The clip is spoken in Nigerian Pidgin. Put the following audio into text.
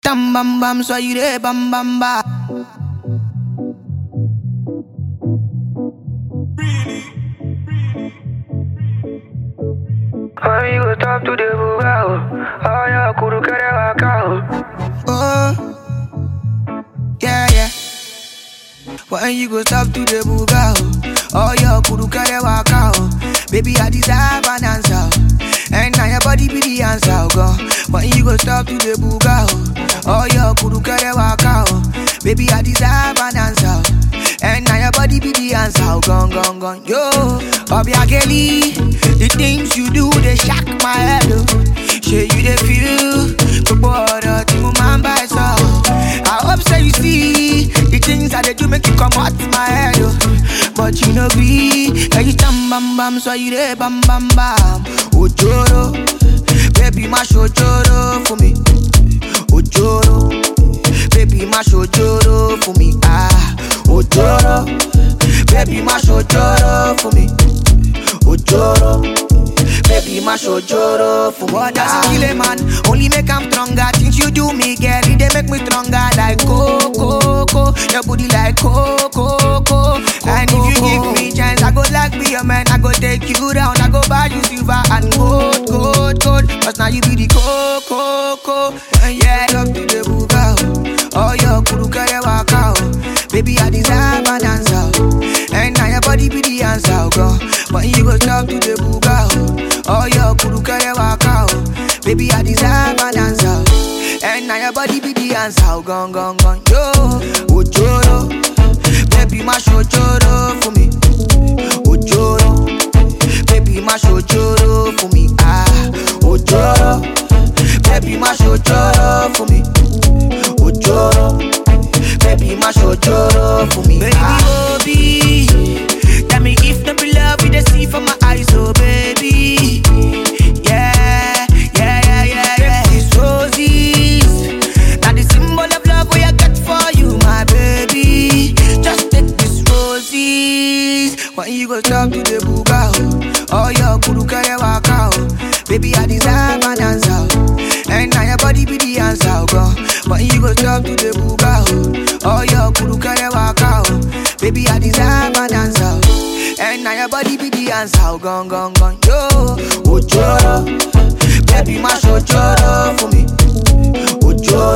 Tam bam bam, soyez des bam bam ba. Amigo, top to the bugao. Oh, yeah, kuru kere wakao. Oh, yeah, yeah. When you go stop to the bugao. Oh, yeah, kuru kere wakao. Baby, I deserve an answer. And now your body be the answer, girl. When you go stop to the bugao. Oh, yeah, kuru kere wakao. Baby, I deserve an answer. And now your body be the answer, gone, gone, gone. Yo, Obiageli, the things you do, they shock my head. Oh. Say you they feel, but water to my by so. I hope so you see, the things that they do make you come out my head. Oh. But you know agree, and you stand bam bam, so you they bam bam bam. Ojoro, baby, mash ojoro for me. Ojoro, baby, mash ojoro for me. Ah. Ojoro, baby, mash ojoro for me. Ojoro, baby, mash ojoro for me. What does it kill a man? Only make him stronger. Things you do me, girl, they make me stronger. Like coco, your booty like coco. And if you give me chance, I go like be your man. I go take you down. I go buy you silver and gold. Cause now you be the coco. And yeah, up to the bugao. Oh, your kuru kare wakao. Baby, I deserve an answer. And now your body be the answer, girl. When you go talk to the bugao. Oh, your kuru kare wakao. Baby, I deserve an answer. And now your body be the answer, gone. Yo, ojoro, baby, mash ojoro for me. Ojoro, baby, mash ojoro for me. Ah, ojoro, baby, mash ojoro for me. Ojoro, baby, mash ojoro for me. Baby, Obi, tell me if no be love you dey see from my eyes, oh baby. Yeah. These roses, now the symbol of love we I got for you, my baby. Just take these roses. When you go talk to the bugao. Oh, your kuru kare wakao. Baby, I deserve an answer. And now your body be the answer, girl. When you go talk to the bugao. Oh, your kuru kare wakao. Baby, I deserve an answer. And now your body be the answer, gone. Yo, ojoro, baby, mash ojoro for me. Ojoro.